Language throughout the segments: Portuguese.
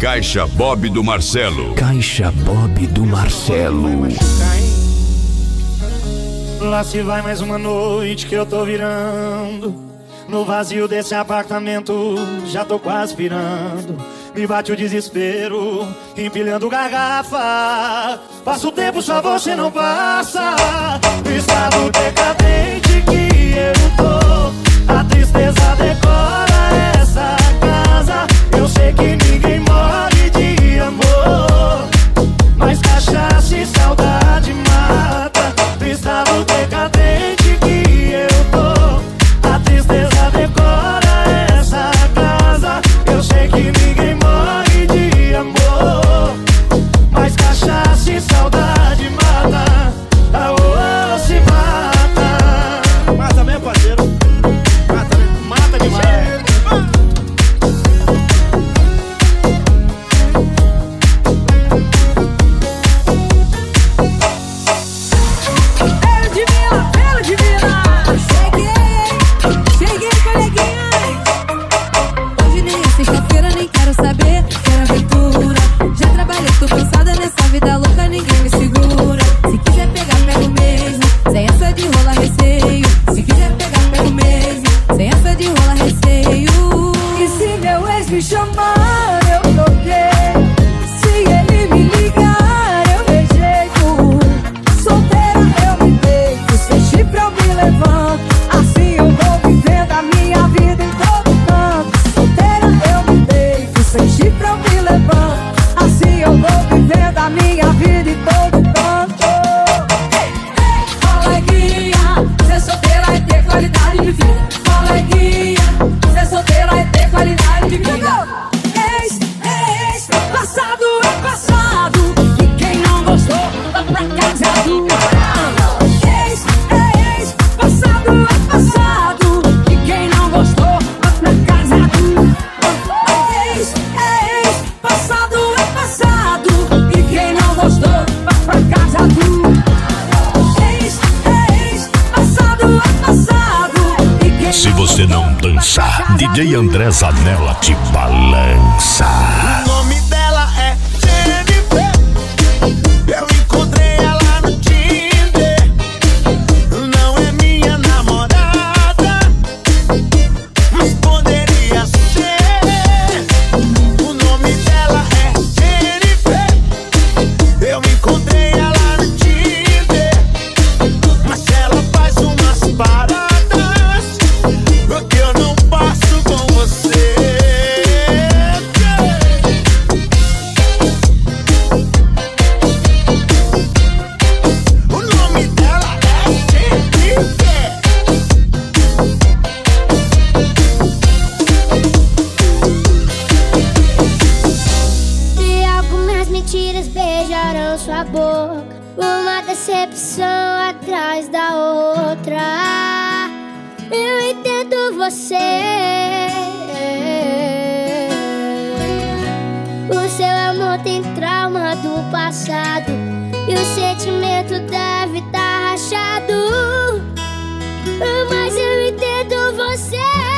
Caixa Bob do Marcelo. Caixa Bob do Marcelo. Lá se vai mais uma noite que eu tô virando. No vazio desse apartamento já tô quase pirando. Me bate o desespero, empilhando garrafa. Passa o tempo, só você não passa. No estado decadente que eu tô, a tristeza decora essa casa. Eu sei que ninguém morre de amor, mas cachaça e saudade mata. No estado decadente que eu tô, a tristeza decora essa casa. Eu sei que ninguém morre de amor, mas cachaça e saudade mata. Aô, se mata. Mata mesmo, parceiro. Mata mesmo, mata demais. Me chamar, eu toquei. Se ele me ligar, eu rejeito. Solteira eu me deito, sem chifre eu me levanto. Assim eu vou vivendo a minha vida em todo canto. Solteira eu me deito, sem chifre eu me levanto. Assim eu vou vivendo a minha vida em todo canto. Coleguinha, ser solteira é ter qualidade de vida. Coleguinha, ser solteira é ter qualidade de vida. Passado é passado, e quem não gostou, vá pra casa do caramba. Ex, passado é passado, e quem não gostou, vá pra casa do ex, passado é passado, e quem não gostou, vá pra casa do ex, passado é passado, e quem. Se você não dançar, DJ André Zanella te balança. O nome dela é Jennifer. Eu encontrei ela no Tinder. Não é minha namorada, mas poderia ser. O nome dela é Jennifer. Eu encontrei ela no Tinder, mas ela faz umas paradas que eu não passo com você. E algumas mentiras beijarão sua boca, uma decepção atrás da outra. Eu entendo você. O seu amor tem trauma do passado, e o sentimento deve estar rachado. Mas eu entendo você.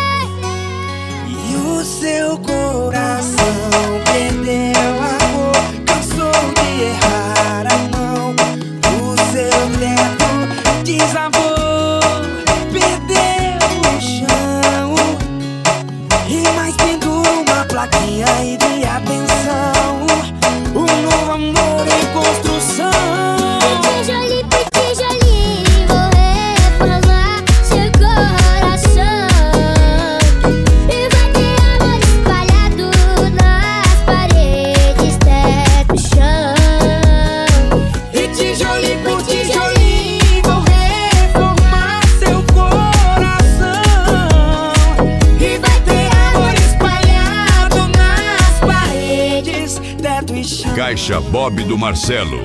E o seu coração perdeu a cor, cansou de errar a mão. O seu teto desabou, perdeu o chão. E mais pendura uma plaquinha aí de atenção. Um novo amor em construção. Tijolinho por tijolinho, vou reformar seu coração. E vai ter amor espalhado nas paredes, teto, chão. E tijolinho por tijolinho vou reformar seu coração. E vai ter amor espalhado nas paredes, teto e chão. Caixa Bob do Marcelo.